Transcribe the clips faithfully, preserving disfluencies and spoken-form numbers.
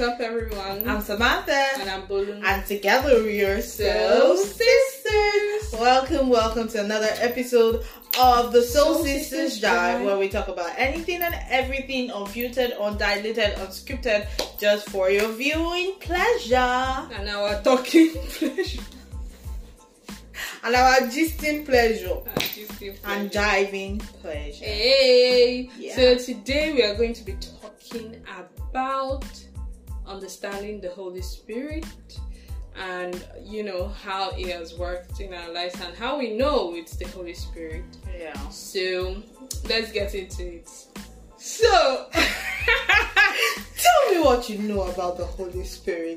up, everyone? I'm Samantha. And I'm Bolu. And together we are Soul Sisters. Welcome, welcome to another episode of the Soul, Soul Sisters, Sisters Dive, where we talk about anything and everything, unfiltered, undiluted, unscripted, just for your viewing pleasure. And our talking pleasure. And our gisting pleasure. And, gisting pleasure. And diving pleasure. Hey! Yeah. So today we are going to be talking about understanding the Holy Spirit and, you know, how it has worked in our lives and how we know it's the Holy Spirit. Yeah. So let's get into it. So, tell me what you know about the Holy Spirit.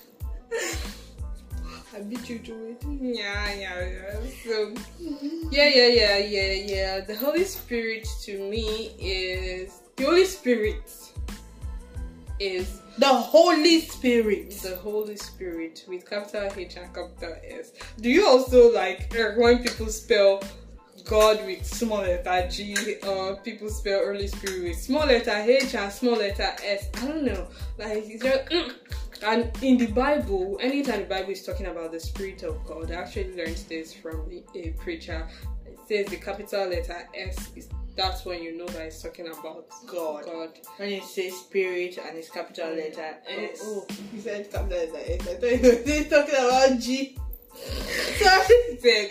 I beat you to it. Yeah, yeah, yeah. So, yeah, yeah, yeah, yeah, yeah. The Holy Spirit to me is the Holy Spirit is the Holy Spirit. The Holy Spirit with capital H and capital S. Do you also like when people spell God with small letter G, or people spell Holy Spirit with small letter H and small letter S? I don't know. Like it's just. Mm. And in the Bible, anytime the Bible is talking about the Spirit of God, I actually learned this from a preacher. It says the capital letter S is that's when you know that it's talking about God. God. When it says Spirit and it's capital letter S. Oh, you said capital letter S. I thought you were talking about G. Sorry. Say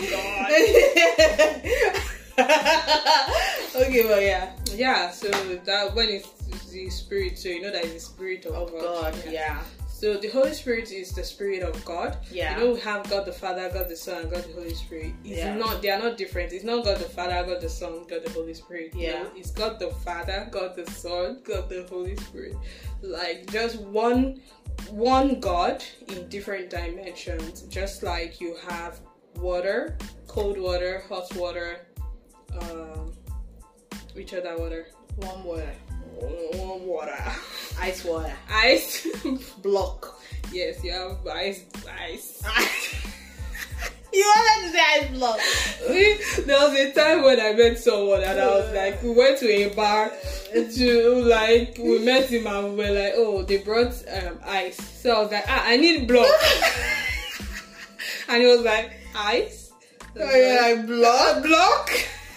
God. Okay, well, yeah. Yeah, so that when it's the Spirit, so you know that it's the Spirit of, of God. God. Yeah. yeah. So the Holy Spirit is the Spirit of God. Yeah. You know we have God the Father, God the Son, and God the Holy Spirit. It's yeah. not they are not different. It's not God the Father, God the Son, God the Holy Spirit. Yeah. No, it's God the Father, God the Son, God the Holy Spirit. Like just one one God in different dimensions. Just like you have water, cold water, hot water, um which other water? Warm water. Warm water. Ice water. Ice block. Yes, you have ice. Ice. You wanted to say ice block. There was a time when I met someone and I was like, we went to a bar to like, we met him and we were like, oh, they brought um, ice. So I was like, ah, I need block. And he was like, ice? Oh yeah, like, block? Block?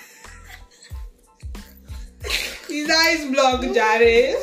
His ice block, Jared.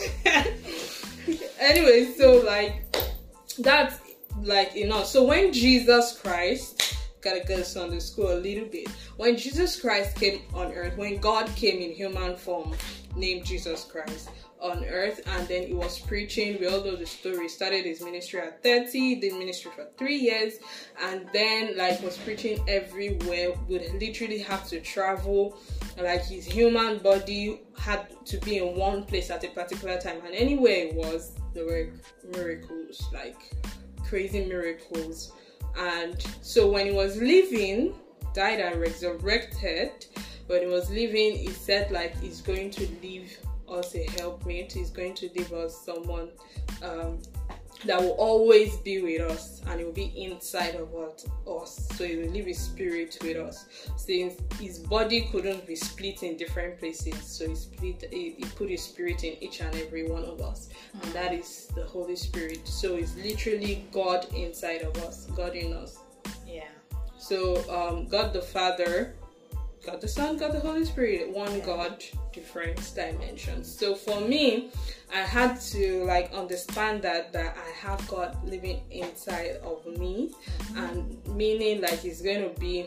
Anyway, so like that's like enough. So when Jesus Christ, gotta go to Sunday school a little bit. When Jesus Christ came on earth, when God came in human form, named Jesus Christ on earth, and then he was preaching. We all know the story. He started his ministry at thirty, did ministry for three years, and then like was preaching everywhere. Would literally have to travel. Like his human body had to be in one place at a particular time, and anywhere it was, there were miracles, like crazy miracles. And so when he was living, died and resurrected, when he was living, he said like he's going to leave us a helpmate. He's going to leave us someone um, that will always be with us, and it will be inside of us. So he will leave his spirit with us. Since his body couldn't be split in different places, so he split. He, he put his spirit in each and every one of us, mm-hmm. and that is the Holy Spirit. So it's literally God inside of us, God in us. Yeah. So um, God the Father, God the Son, God the Holy Spirit, one yeah. God, different dimensions. So for me, I had to like understand that that I have God living inside of me, mm-hmm. and meaning like He's going to be,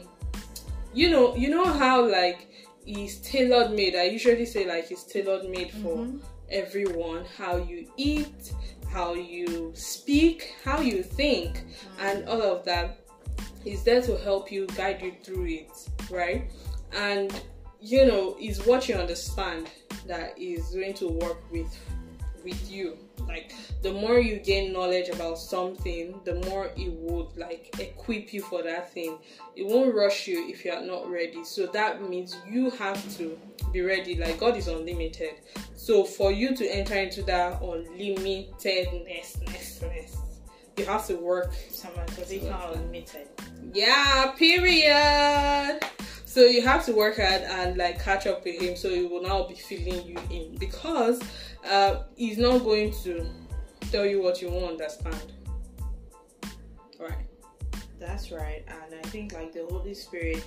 you know, you know how like He's tailor made. I usually say like He's tailor made for mm-hmm. everyone. How you eat, how you speak, how you think, mm-hmm. and all of that. He's there to help you, guide you through it, right? And you know, is what you understand that is going to work with with you. Like the more you gain knowledge about something, the more it would like equip you for that thing. It won't rush you if you're not ready. So that means you have to be ready. Like God is unlimited. So for you to enter into that unlimitedness, you have to work. Someone, because it's not unlimited. Yeah, period. So you have to work hard and like catch up with him, so he will now be filling you in, because uh, he's not going to tell you what you won't understand. Right. That's right. And I think like the Holy Spirit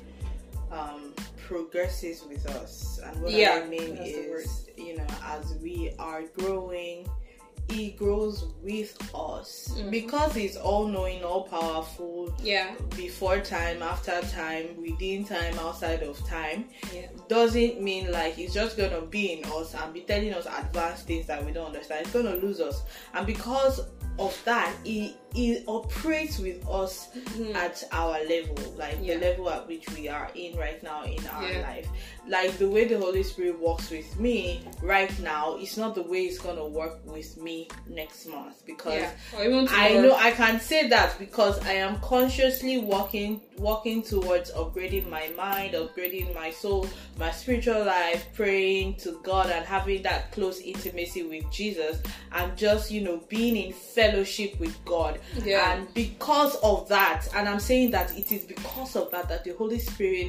um progresses with us, and what Yeah, I mean that's the is, you know, as we are growing, he grows with us, Mhm. because he's all knowing, all powerful, Yeah. before time, after time, within time, outside of time. Yeah. Doesn't mean like he's just gonna be in us and be telling us advanced things that we don't understand. It's gonna lose us, and because of that, he he operates with us Mhm. at our level, like Yeah. the level at which we are in right now in our Yeah. life. Like the way the Holy Spirit works with me right now, it's not the way it's gonna work with me next month, because Yeah. Or even I tomorrow. know I can say that because I am consciously working working towards upgrading my mind, upgrading my soul, my spiritual life, praying to God and having that close intimacy with Jesus, and just, you know, being in fellowship with God. Yeah. And because of that, and I'm saying that it is because of that that the Holy Spirit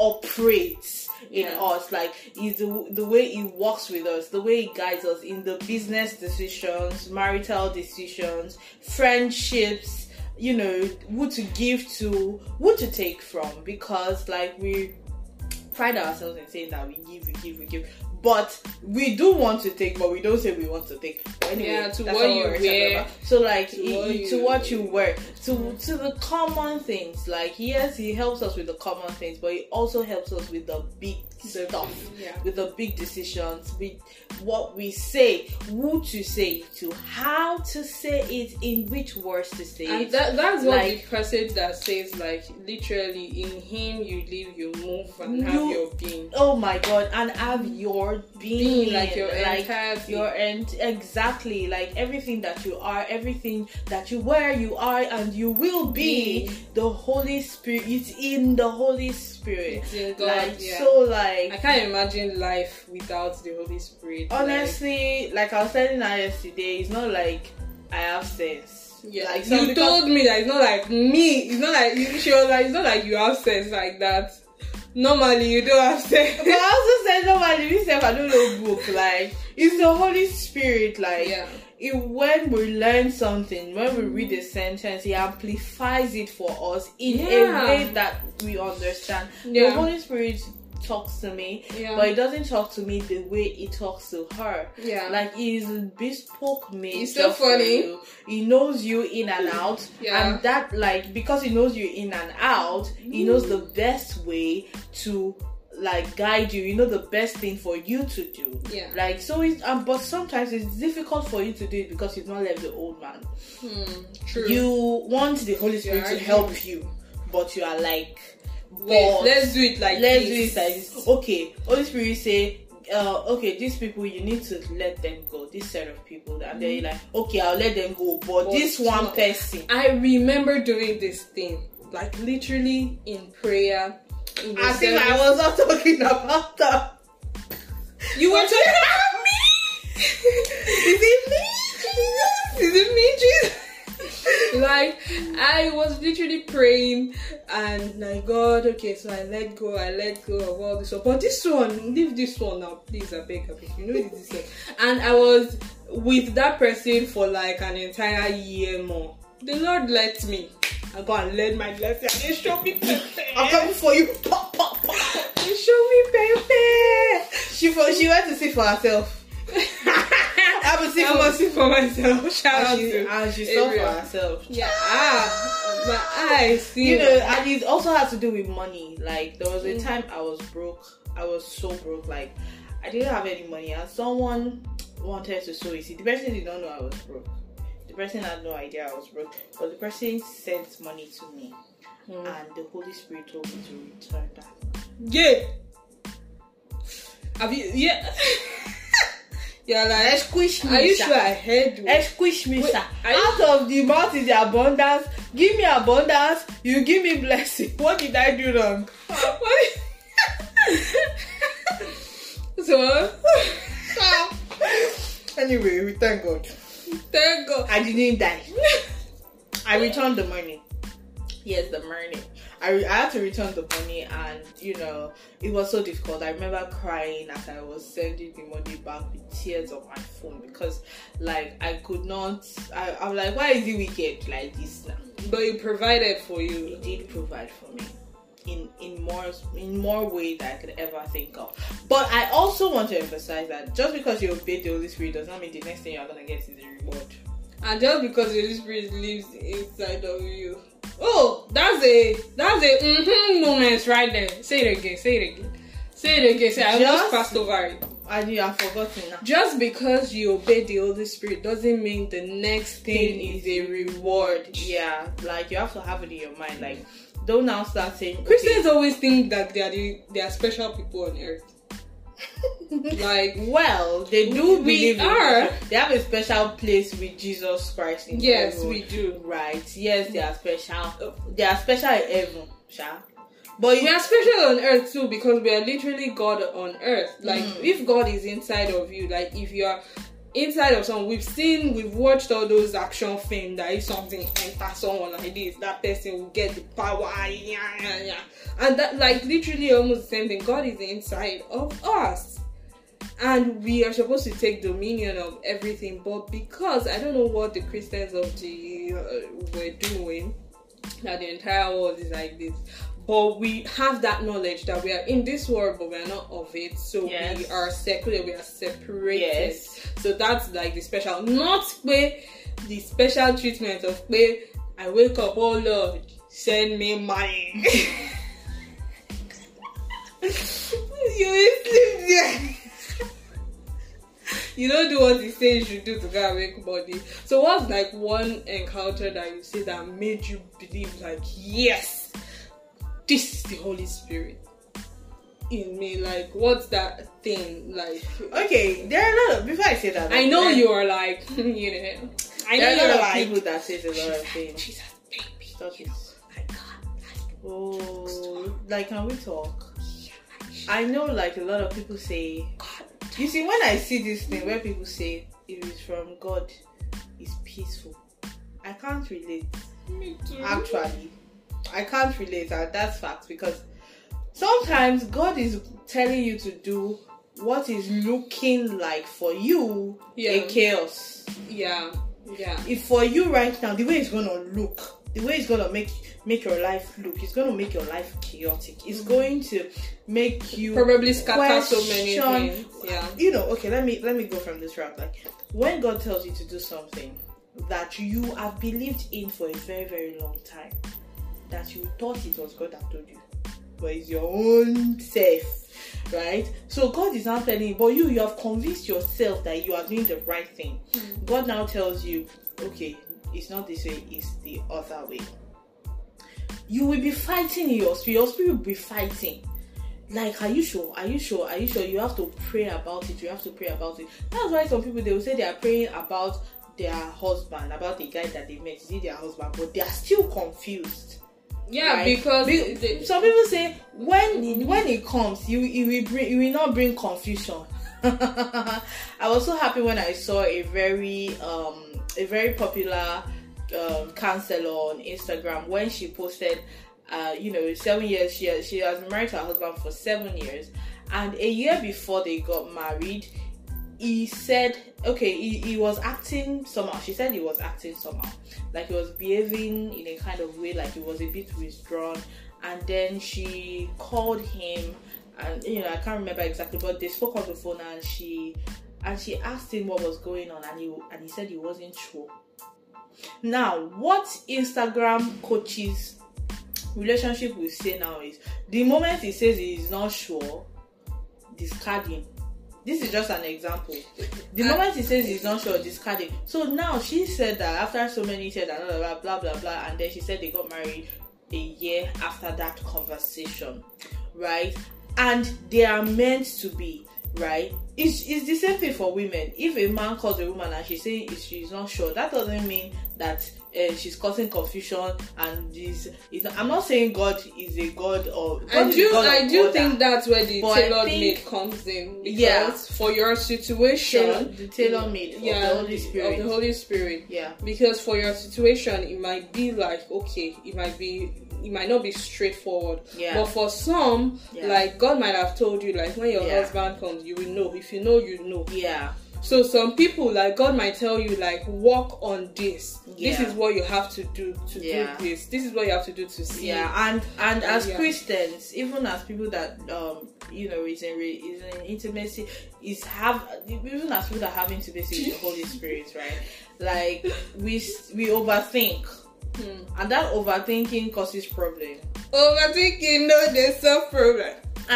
operates in Yeah. us, like is the, the way he works with us, the way he guides us in the business decisions, marital decisions, friendships, you know, who to give to, who to take from, because like we pride ourselves in saying that we give, we give, we give, but we do want to take, but we don't say we want to take. But anyway, Yeah, to that's what what you we're talking wear, about. So like to he- what he- to you- what you wear, to to the common things. Like yes, he helps us with the common things, but he also helps us with the big The- stuff, yeah. with the big decisions, with what we say, who to say it to, how to say it, in which words to say And it. that, that's what Like- the passage that says, like, literally, in him you live, you move, and have You- your being. Oh my God! And have your being, Being, like, your entirety. your ent- exactly like everything that you are, everything that you wear, you are, and you will be. Be. The Holy Spirit. It's in the Holy Spirit. It's in God, like yeah. so, like I can't imagine life without the Holy Spirit. honestly, like I was telling her yesterday, it's not like I have sense. Like, yeah, like some you people- told me that it's not like me. It's not like you. She was like, it's not like you have sense like that. Normally, you don't have sense. But I also said normally, we say I don't know book. Like it's the Holy Spirit. Like Yeah. it, when we learn something, when we read a sentence, he amplifies it for us in Yeah. a way that we understand. Yeah. The Holy Spirit talks to me, Yeah. but he doesn't talk to me the way he talks to her. Yeah. Like he's bespoke made. It's so just for funny. you. He knows you in and out, Yeah. and that like because he knows you in and out, he knows the best way to like guide you. You know the best thing for you to do. Yeah. Like so, it's um, but sometimes it's difficult for you to do it because you've not left the old man. Hmm, true. You want the Holy Spirit to arguing. help you, but you are like, Wait, but let's do it like let's this. do it like this. Okay, Holy Spirit say, uh, okay, these people you need to let them go. This set of people, and then you're like, okay, I'll let them go, but, But this one no. person. I remember doing this thing, like literally in prayer. In the I think I service. was not talking about that. You were talking about me. Is it me? Is it me, Jesus? Like I was literally praying and like God, okay, so I let go, I let go of all this one. But this one, leave this one now, please. I beg, I beg. You know this one. And I was with that person for like an entire year more. The Lord let me. I go and learn my lesson. And He showed me Pepe. I'm coming for you. Pop, pop, pop. He showed me Pepe. She for, she went to see for herself. I will see I for must see for myself. Shout out and she, to and she saw for Ariel. herself. Yeah, ah, my eyes see. You know, and it also has to do with money. Like there was a time I was broke. I was so broke. Like I didn't have any money, and someone wanted to sow a seed. The person did not know I was broke. The person had no idea I was broke, but the person sent money to me, Mm. and the Holy Spirit told me to return that. Yeah. Have you? Yeah. You're like, Squish me, are you sir. sure I heard you? Squish me, Wait, sir. are you- Out of the mouth is the abundance. Give me abundance. You give me blessing. What did I do wrong? What? So, Anyway, we thank God. thank God. I didn't die. I returned the money. Yes, the money. I, I had to return the money, and you know it was so difficult. I remember crying as I was sending the money back with tears on my phone because like I could not. I, I was like, why is it wicked like this now? But he provided for you. He did provide for me in in more in more ways than I could ever think of. But I also want to emphasize that just because you obey the Holy Spirit does not mean the next thing you're gonna get is a reward. And just because the Holy Spirit lives inside of you. Oh, that's a that's a mm-hmm moment right there. Say it again. Say it again. Say it again. Say I almost passed over it. I do. I've forgotten now. Just because you obey the Holy Spirit doesn't mean the next thing is a reward. Yeah, like you have to have it in your mind. Like, don't now start saying. Okay. Christians always think that they are the, they are special people on earth. Like, well, they do we believe are. In, they have a special place with Jesus Christ in yes, heaven. we do. Right? Yes, they are special. They are special in heaven, Sha. But we are special on earth too because we are literally God on earth. Like, mm. if God is inside of you, like if you are inside of someone, we've seen, we've watched all those action films that if something enters someone like this, that person will get the power. Yeah, yeah, yeah. And that, like, literally almost the same thing. God is inside of us. And we are supposed to take dominion of everything. But because I don't know what the Christians of the uh, were doing, that the entire world is like this. But we have that knowledge that we are in this world, but we are not of it. So yes. we are secular, we are separated. Yes. So that's like the special, not where the special treatment of where I wake up, oh Lord, send me money. You will sleep there. You don't do what he says you should do to go and make money. So what's like one encounter that you see that made you believe like, yes, this is the Holy Spirit in me? Like, what's that thing? Like, okay, there are a lot of, before I say that, I know there, you are like, you know, I know there are a lot you're of like, people that say a lot of things. Jesus, baby, Stop it. I can't. Oh, like, can we talk? I know, like, a lot of people say, God, you see, when I see this thing where people say it is from God, it's peaceful, I can't relate. Me too. Actually, I can't relate, and that's fact, because sometimes God is telling you to do what is looking like for you yeah. a chaos. Yeah, yeah. If for you right now, the way it's gonna look, the way it's gonna make make your life look, it's gonna make your life chaotic. It's mm-hmm. going to make you probably scatter so many things. Yeah. You know, okay, let me let me go from this route. Like, when God tells you to do something that you have believed in for a very, very long time, that you thought it was God that told you, but it's your own self, right? So God is not telling you, but you you have convinced yourself that you are doing the right thing. Mm-hmm. God now tells you, okay, it's not this way, it's the other way. You will be fighting in your spirit. Your spirit will be fighting. Like, are you sure? Are you sure? Are you sure? You have to pray about it. You have to pray about it. That's why some people, they will say they are praying about their husband, about the guy that they met, is their husband, but they are still confused. Yeah, right? because Be- they, some people say when when it comes, you it will bring, it will not bring confusion. I was so happy when I saw a very um a very popular um, counselor on Instagram when she posted, uh, you know, seven years she has, she has been married to her husband for seven years, and a year before they got married, he said, okay, he, he was acting somehow. She said he was acting somehow, like he was behaving in a kind of way, like he was a bit withdrawn. And then she called him, and you know, I can't remember exactly, but they spoke on the phone, and she and she asked him what was going on, and he and he said he wasn't sure. Now, what Instagram coaches relationship will say now is, the moment he says he is not sure, discard him. This is just an example. The moment he says he's not sure, discard him. So now she said that after so many years and blah, blah, blah, blah, blah, and then she said they got married a year after that conversation, right? And they are meant to be, right? It's, it's the same thing for women. If a man calls a woman and she's saying she's not sure, that doesn't mean that uh, she's causing confusion. And this, I'm not saying God is a God or God I do. God I do order, think that's where the tailor-made think, comes in. Because yeah, for your situation, tailor, the tailor-made yeah, of the Holy Spirit, of the Holy Spirit. Yeah. Because for your situation, it might be like, okay, it might be it might not be straightforward. Yeah. But for some, Yeah. like God might have told you, like when your Yeah. husband comes, you will know. If you know, you know. Yeah. So some people, like God might tell you, like work on this. Yeah. This is what you have to do to Yeah. do this. This is what you have to do to see. Yeah, and and as Yeah. Christians, even as people that um you know is in re- is in intimacy, is have even as people that have intimacy with the Holy Spirit, right? Like we we overthink, Hmm. and that overthinking causes problem. Overthinking, no, there's some problem.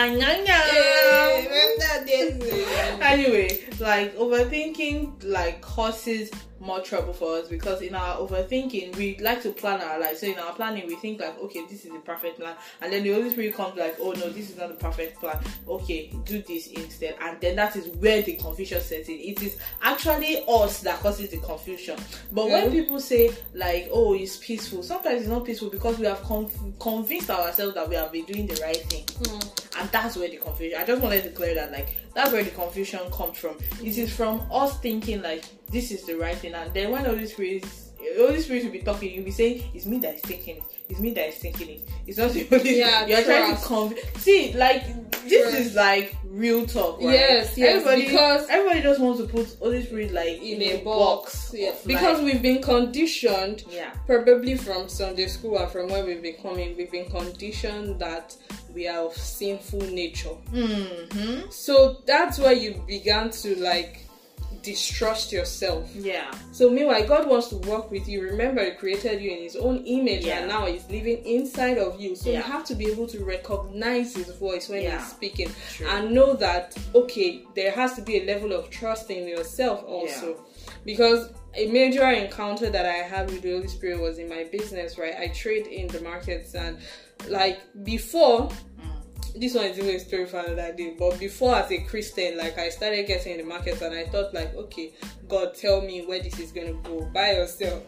Anyanya. Remember this? Anyway, like overthinking like causes more trouble for us because in our overthinking we like to plan our life. So in our planning we think like, okay, this is the perfect plan, and then the Holy Spirit comes like, oh no, this is not the perfect plan. Okay, do this instead, and then that is where the confusion sets in. It is actually us that causes the confusion. But Mm. when people say like, oh, it's peaceful, sometimes it's not peaceful because we have conv- convinced ourselves that we have been doing the right thing. Mm. And that's where the confusion, I just wanted to clear that, like, that's where the confusion comes from. It is from us thinking, like, this is the right thing. And then when Holy Spirit, Holy Spirit will be talking, you'll be saying, it's me that is thinking it. It's me that is thinking it. It's not the Holy Spirit. Yeah, You're trying to trust. convince. See, like, this Trust. is like real talk, right? Yes, yes, Everybody, because- everybody just wants to put Holy Spirit, like, In a box. Yeah. of, Because like- we've been conditioned. yeah. Probably from Sunday school and from where we've been coming, we've been conditioned that we are of sinful nature. Mm-hmm. So that's where you began to like distrust yourself. Yeah. So meanwhile, God wants to work with you. Remember, He created you in His own image, Yeah. and now He's living inside of you. So Yeah. you have to be able to recognize His voice when Yeah. He's speaking, True. and know that okay, there has to be a level of trust in yourself also, because a major encounter that I had with the Holy Spirit was in my business. Right, I trade in the markets, and like before. This one is even a story for another day. But before, as a Christian, like I started getting in the market, and I thought, like, okay, God, tell me where this is gonna go by yourself.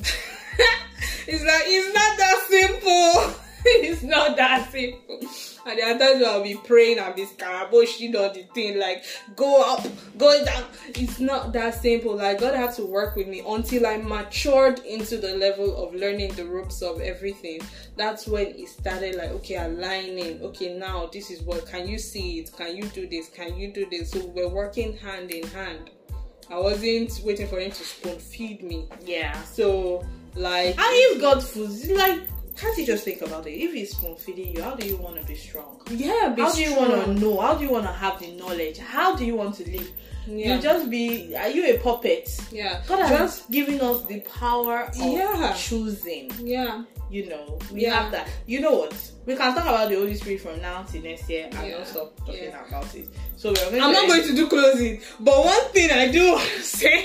It's like it's not that simple. It's not that simple. And there are times where I'll be praying and be scarabushing all the thing, like go up, go down. It's not that simple. Like God had to work with me until I matured into the level of learning the ropes of everything. That's when it started like, okay, aligning. Okay, now this is what, can you see it? Can you do this? Can you do this? So we're working hand in hand. I wasn't waiting for him to spoon feed me. Yeah. So like, And if God foods, like, can't you just think about it? If He's spoon feeding you, how do you want to be strong? yeah, be How do you want to strong. know? How do you want to have the knowledge? How do you want to live? Yeah. You just be, are you a puppet? Yeah. God has Just given us the power of Yeah. choosing. yeah. You know, we Yeah. have that. You know what? We can talk about the Holy Spirit from now till next year and Yeah. not stop talking Yeah. about it. So we're going I'm to not going to do closing, but one thing I do want to say,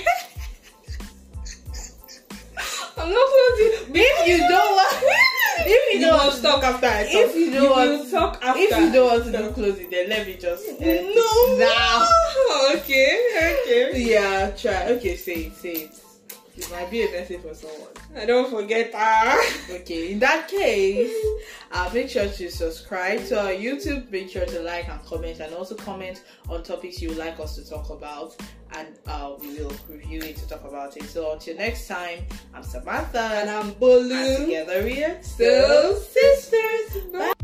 I'm not closing. If you don't want, if you You don't must want, talk after I talk. if you don't you want, will talk after. if you don't want to do closing, then let me just uh, no. now. Okay. Okay. Yeah, try. Okay, say it. Say it. It might be a message for someone. I don't forget that. Okay, in that case, uh, make sure to subscribe to our YouTube. Make sure to like and comment, and also comment on topics you would like us to talk about, and uh, we will review it to talk about it. So until next time, I'm Samantha, And I'm Bolu. and together we are Soul Sisters. Bye.